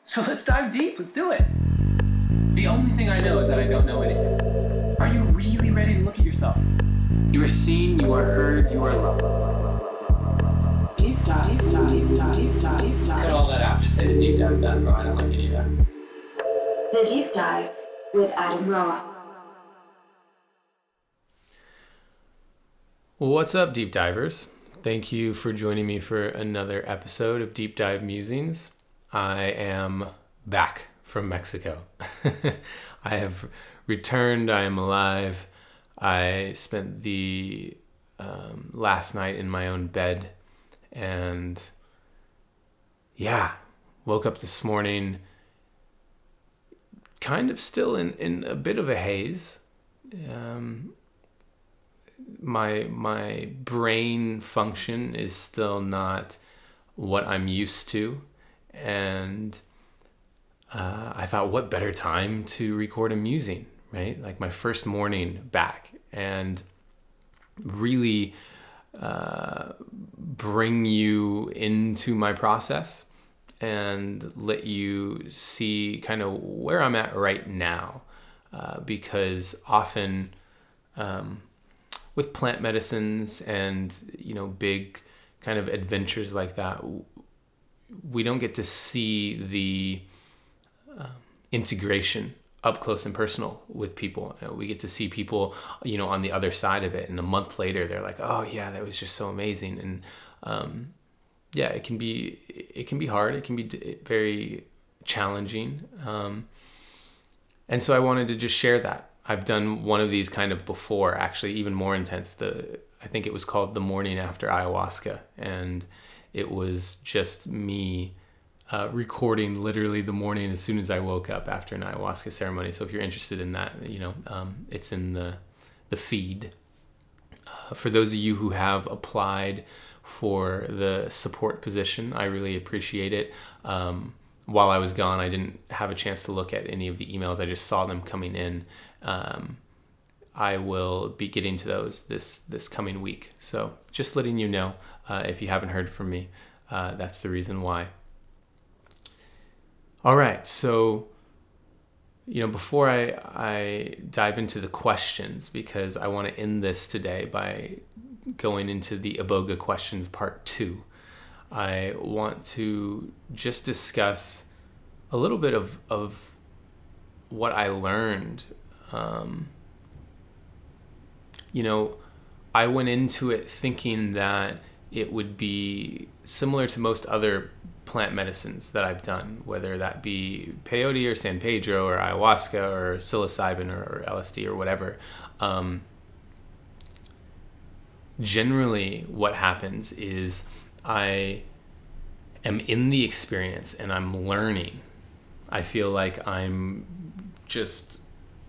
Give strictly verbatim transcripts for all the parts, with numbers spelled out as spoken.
So let's dive deep. Let's do it. The only thing I know is that I don't know anything. Are you really ready to look at yourself? You are seen, you are heard, you are loved. Deep dive, deep dive, deep dive, deep dive, deep dive. Cut all that out. Just say the deep dive with Adam Roa. I don't like any of that. The Deep Dive with Adam Roa. What's up, Deep Divers? Thank you for joining me for another episode of Deep Dive Musings. I am back from Mexico. I have returned. I am alive. I spent the um, last night in my own bed, and yeah, woke up this morning kind of still in, in a bit of a haze. Um, my my brain function is still not what I'm used to, and uh, I thought, what better time to record a musing, right? Like my first morning back, and really uh, bring you into my process and let you see kind of where I'm at right now, uh, because often um, with plant medicines and, you know, big kind of adventures like that, we don't get to see the uh, integration up close and personal with people. We get to see people, you know, on the other side of it, and a month later they're like, oh yeah, that was just so amazing. And um, yeah, it can be it can be hard. It can be very challenging. Um, and so I wanted to just share that. I've done one of these kind of before, actually, even more intense. The I think it was called The Morning After Ayahuasca, and it was just me uh, recording literally the morning as soon as I woke up after an ayahuasca ceremony. So if you're interested in that, you know, um, it's in the the feed. Uh, for those of you who have applied for the support position, I really appreciate it. Um, while I was gone, I didn't have a chance to look at any of the emails. I just saw them coming in. Um, I will be getting to those this this coming week. So just letting you know, uh, if you haven't heard from me, uh, that's the reason why. All right, so you know, before I I dive into the questions, because I want to end this today by going into the Iboga questions part two, I want to just discuss a little bit of of what I learned. Um, you know, I went into it thinking that it would be similar to most other plant medicines that I've done, whether that be peyote or San Pedro or ayahuasca or psilocybin or, or L S D or whatever. Um, generally, what happens is I am in the experience and I'm learning. I feel like I'm just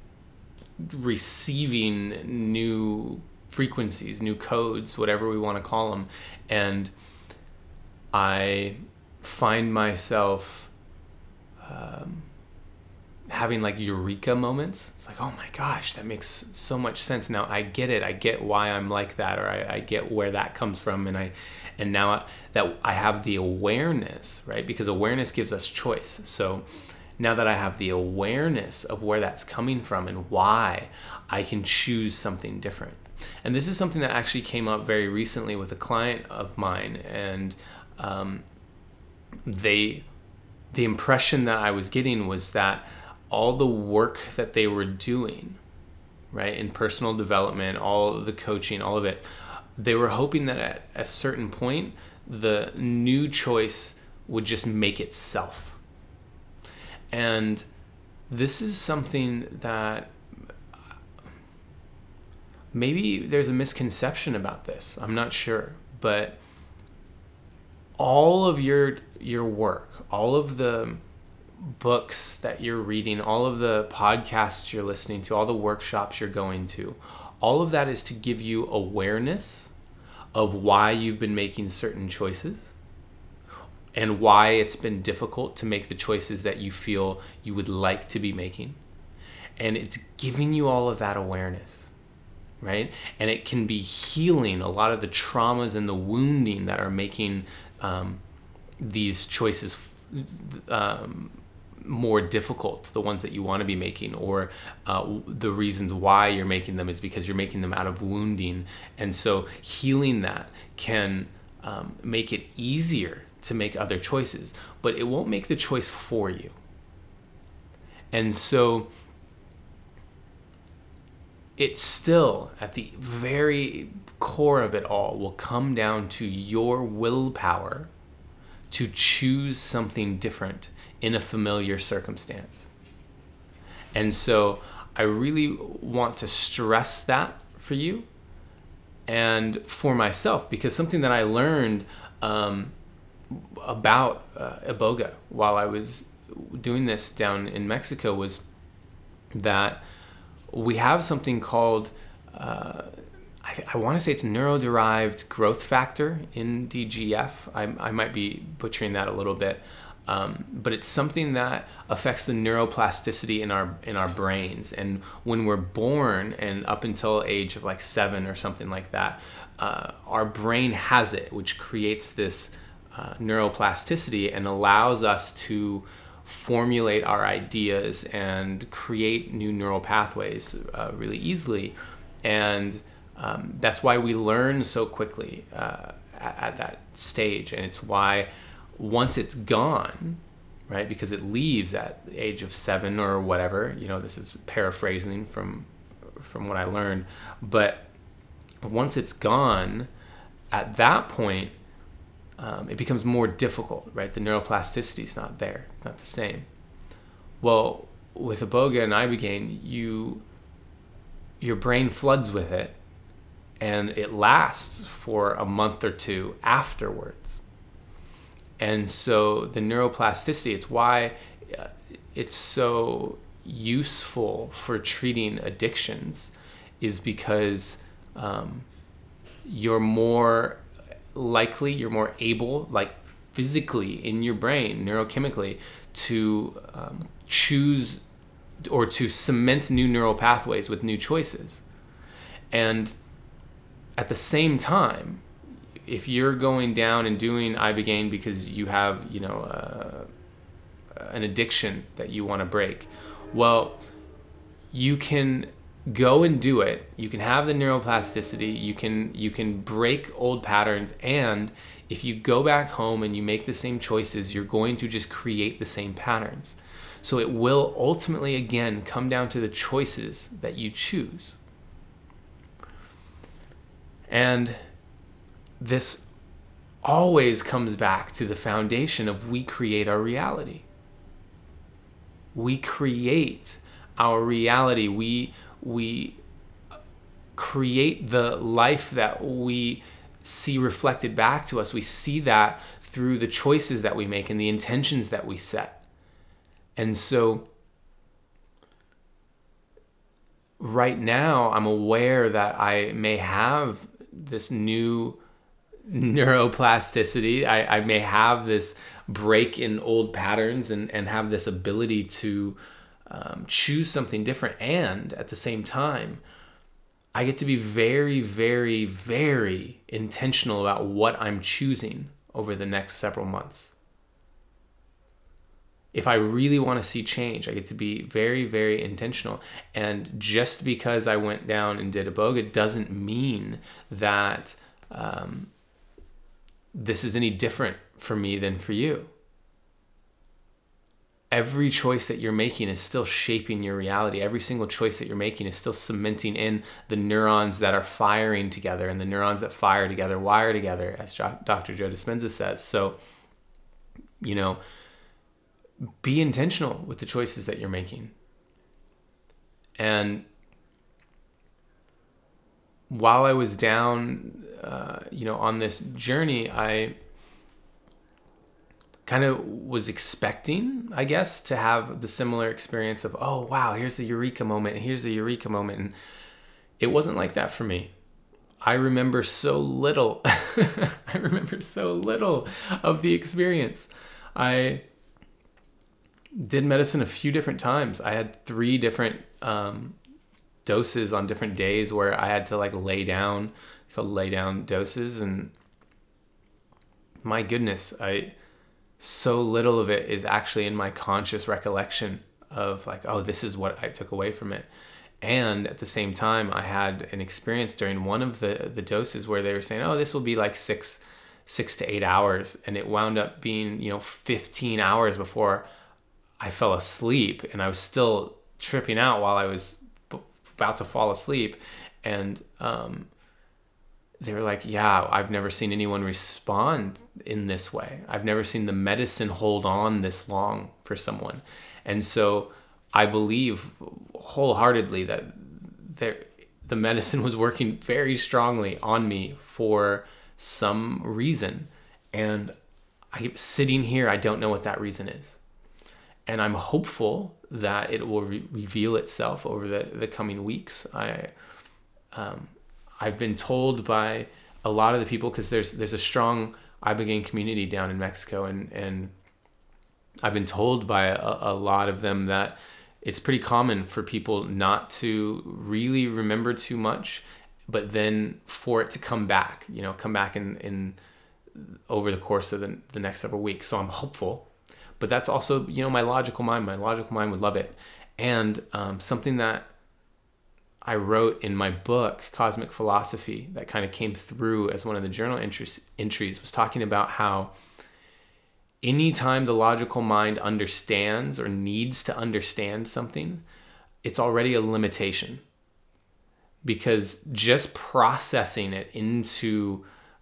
receiving new frequencies, new codes, whatever we want to call them, and I find myself um, having like eureka moments. It's like, oh my gosh, that makes so much sense now. I get it. I get why I'm like that, or I, I get where that comes from, and I, and now I, that I have the awareness, right? Because awareness gives us choice. So now that I have the awareness of where that's coming from and why, I can choose something different. And this is something that actually came up very recently with a client of mine, and um, they, the impression that I was getting was that all the work that they were doing, right, in personal development, all the coaching, all of it, they were hoping that at a certain point, the new choice would just make itself. And this is something that maybe there's a misconception about this. I'm not sure, but all of your your work, all of the books that you're reading, all of the podcasts you're listening to, all the workshops you're going to, all of that is to give you awareness of why you've been making certain choices and why it's been difficult to make the choices that you feel you would like to be making. And it's giving you all of that awareness, right? And it can be healing a lot of the traumas and the wounding that are making um, these choices um, more difficult, the ones that you want to be making, or uh, the reasons why you're making them is because you're making them out of wounding. And so healing that can um, make it easier to make other choices, but it won't make the choice for you. And so it still, at the very core of it all, will come down to your willpower to choose something different in a familiar circumstance. And so I really want to stress that for you and for myself, because something that I learned um, about uh, Iboga while I was doing this down in Mexico was that we have something called, uh, I, I want to say it's neuro-derived growth factor in D G F. I, I might be butchering that a little bit. Um, but it's something that affects the neuroplasticity in our in our brains. And when we're born and up until age of like seven or something like that, uh, our brain has it, which creates this uh, neuroplasticity and allows us to formulate our ideas and create new neural pathways uh, really easily. And um, that's why we learn so quickly uh, at, at that stage. And it's why once it's gone, right, because it leaves at the age of seven or whatever, you know, this is paraphrasing from from what I learned, but once it's gone, at that point, um, it becomes more difficult, right? The neuroplasticity is not there, it's not the same. Well, with Iboga and Ibogaine, you your brain floods with it, and it lasts for a month or two afterwards. And so the neuroplasticity, it's why it's so useful for treating addictions, is because um, you're more likely, you're more able, like physically in your brain, neurochemically, to um, choose or to cement new neural pathways with new choices. And at the same time, if you're going down and doing Ibogaine because you have, you know, uh, an addiction that you want to break, well, you can go and do it. You can have the neuroplasticity. You can you can break old patterns, and if you go back home and you make the same choices, you're going to just create the same patterns. So it will ultimately, again, come down to the choices that you choose. And this always comes back to the foundation of we create our reality. We create our reality. We we create the life that we see reflected back to us. We see that through the choices that we make and the intentions that we set. And so right now, I'm aware that I may have this new neuroplasticity. I, I may have this break in old patterns and, and have this ability to um, choose something different. And at the same time, I get to be very, very, very intentional about what I'm choosing over the next several months. If I really want to see change, I get to be very, very intentional. And just because I went down and did Iboga doesn't mean that um, this is any different for me than for you. Every choice that you're making is still shaping your reality. Every single choice that you're making is still cementing in the neurons that are firing together, and the neurons that fire together wire together, as Doctor Joe Dispenza says. So, you know, be intentional with the choices that you're making. And while I was down, uh, you know, on this journey, I kind of was expecting, I guess, to have the similar experience of, oh, wow, here's the eureka moment, and here's the eureka moment. And it wasn't like that for me. I remember so little. I remember so little of the experience. I did medicine a few different times. I had three different um, doses on different days where I had to like lay down, called lay down doses. And my goodness, I so little of it is actually in my conscious recollection of like, oh, this is what I took away from it. And at the same time, I had an experience during one of the, the doses where they were saying, oh, this will be like six, six to eight hours. And it wound up being, you know, fifteen hours before I fell asleep. And I was still tripping out while I was b- about to fall asleep. And um, they were like, yeah, I've never seen anyone respond in this way. I've never seen the medicine hold on this long for someone. And so I believe wholeheartedly that there, the medicine was working very strongly on me for some reason. And I sitting here, I don't know what that reason is. And I'm hopeful that it will re- reveal itself over the, the coming weeks. I, um, I've been told by a lot of the people, because there's there's a strong Ibogaine community down in Mexico, and, and I've been told by a, a lot of them that it's pretty common for people not to really remember too much, but then for it to come back, you know, come back in, in over the course of the, the next several weeks. So I'm hopeful, but that's also, you know, my logical mind, my logical mind would love it. And um, something that I wrote in my book, Cosmic Philosophy, that kind of came through as one of the journal entries, entries was talking about how anytime the logical mind understands or needs to understand something, it's already a limitation. Because just processing it into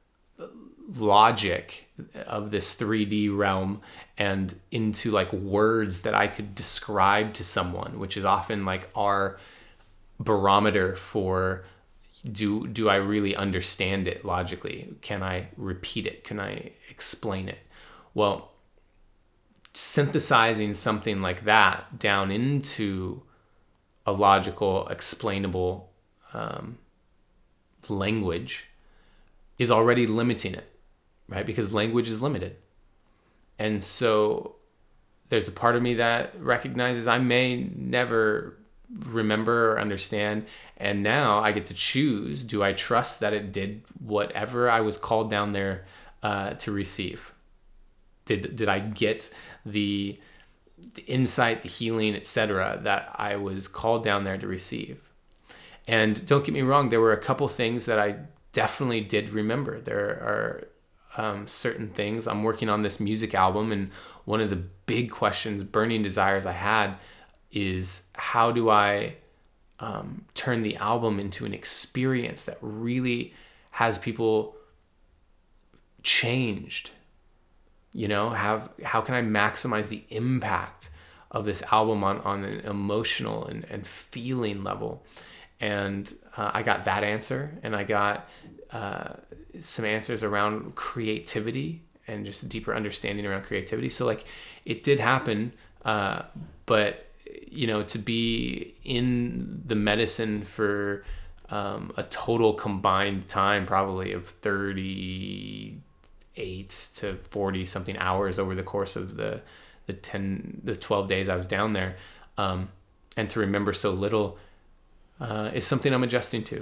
logic of this three D realm and into like words that I could describe to someone, which is often like our barometer for do do I really understand it logically? Can I repeat it? Can I explain it? Well, synthesizing something like that down into a logical, explainable um, language is already limiting it, right? Because language is limited. And so there's a part of me that recognizes I may never remember or understand, and now I get to choose, do I trust that it did whatever I was called down there uh, to receive? Did did I get the, the insight, the healing, et cetera that I was called down there to receive? And don't get me wrong, there were a couple things that I definitely did remember. There are um, certain things. I'm working on this music album, and one of the big questions, burning desires I had is how do I um, turn the album into an experience that really has people changed? You know, have how can I maximize the impact of this album on, on an emotional and, and feeling level? And uh, I got that answer, and I got uh, some answers around creativity and just a deeper understanding around creativity. So like it did happen, uh, but you know, to be in the medicine for um, a total combined time probably of thirty-eight to forty something hours over the course of the the ten the twelve days I was down there, um, and to remember so little uh, is something I'm adjusting to.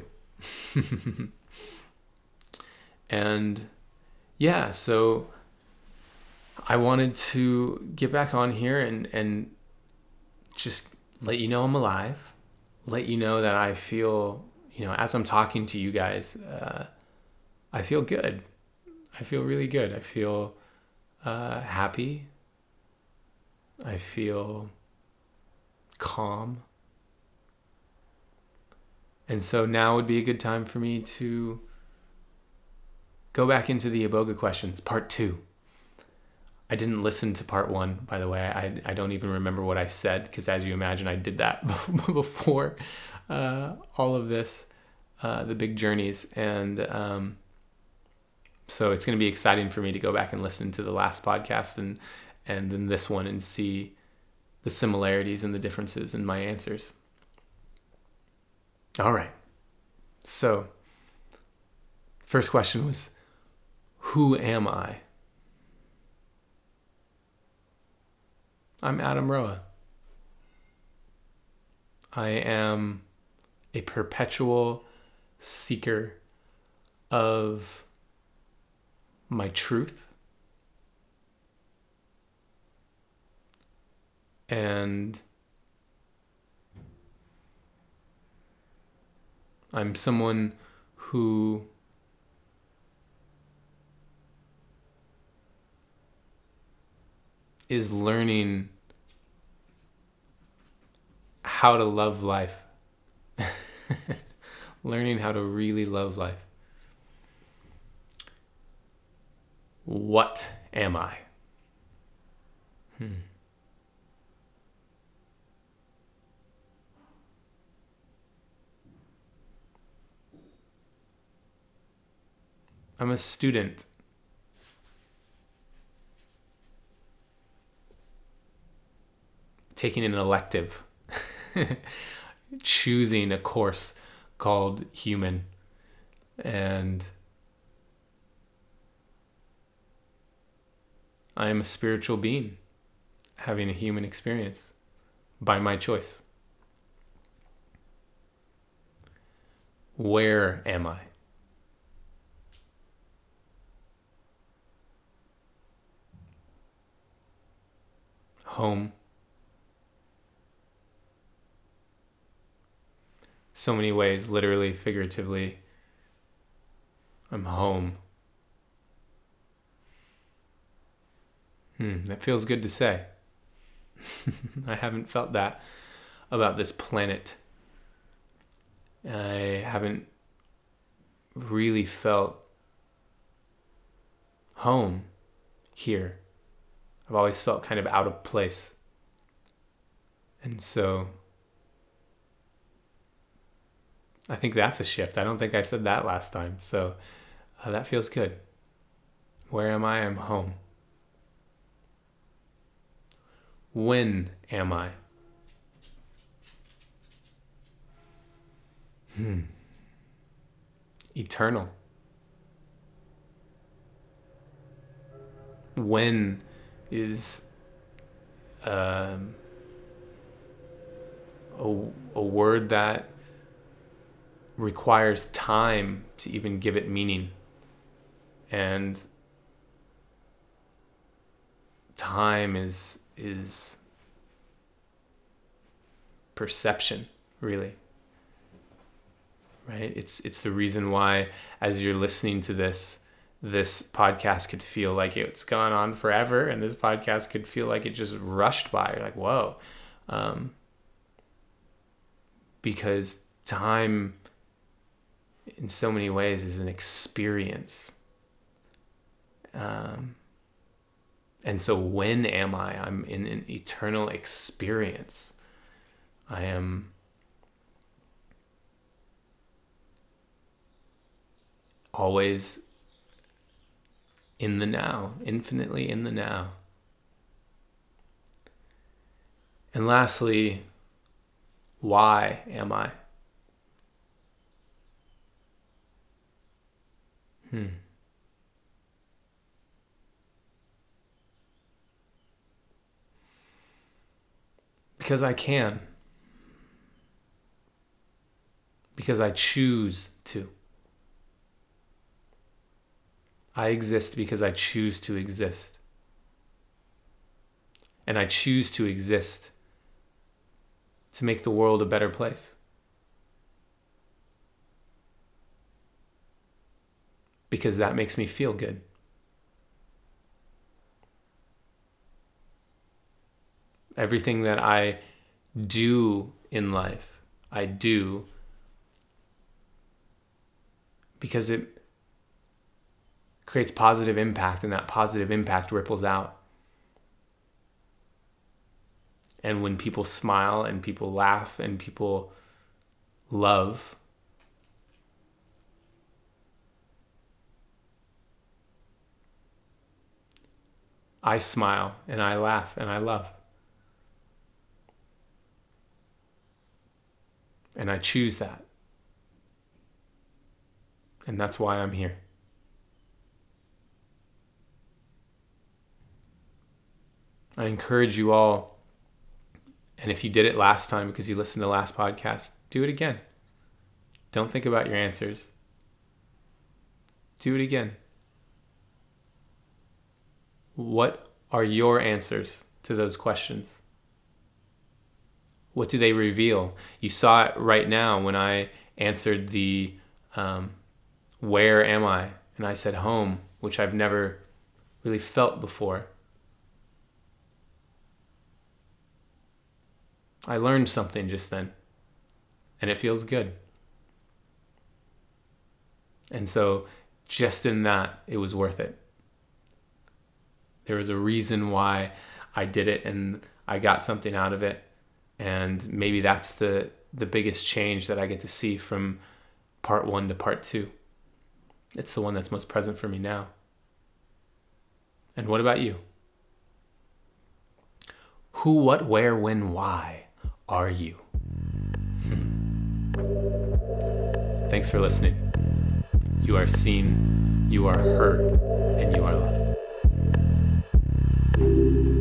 And yeah, so I wanted to get back on here and and just let you know I'm alive, let you know that I feel, you know, as I'm talking to you guys, uh, I feel good. I feel really good. I feel uh, happy. I feel calm. And so now would be a good time for me to go back into the Iboga questions, part two. I didn't listen to part one, by the way. I, I don't even remember what I said, because as you imagine, I did that before uh, all of this, uh, the big journeys. And um, so it's going to be exciting for me to go back and listen to the last podcast and, and then this one and see the similarities and the differences in my answers. All right. So first question was, who am I? I'm Adam Roa. I am a perpetual seeker of my truth, And I'm someone who is learning how to love life. Learning how to really love life. What am I? Hmm. I'm a student. Taking an elective. Choosing a course called Human. And I am a spiritual being having a human experience by my choice. Where am I? Home. So many ways, literally, figuratively. I'm home. Hmm, that feels good to say. I haven't felt that about this planet. I haven't really felt home here. I've always felt kind of out of place. And so I think that's a shift. I don't think I said that last time. So uh, that feels good. Where am I? I'm home. When am I? Hmm. Eternal. When is um, a, a word that requires time to even give it meaning. And time is is perception, really. Right? It's it's the reason why, as you're listening to this, this podcast could feel like it's gone on forever, and this podcast could feel like it just rushed by. You're like, whoa. Um, because time, in so many ways, is an experience. Um, and so when am I? I'm in an eternal experience. I am always in the now, infinitely in the now. And lastly, why am I? Hmm. Because I can. Because I choose to. I exist because I choose to exist. And I choose to exist to make the world a better place. Because that makes me feel good. Everything that I do in life, I do because it creates positive impact, and that positive impact ripples out. And when people smile and people laugh and people love, I smile and I laugh and I love. And I choose that. And that's why I'm here. I encourage you all, and if you did it last time because you listened to the last podcast, do it again. Don't think about your answers. Do it again. What are your answers to those questions? What do they reveal? You saw it right now when I answered the um, where am I? And I said home, which I've never really felt before. I learned something just then, and it feels good. And so just in that, it was worth it. There was a reason why I did it, and I got something out of it. And maybe that's the, the biggest change that I get to see from part one to part two. It's the one that's most present for me now. And what about you? Who, what, where, when, why are you? Thanks for listening. You are seen, you are heard, and you are loved.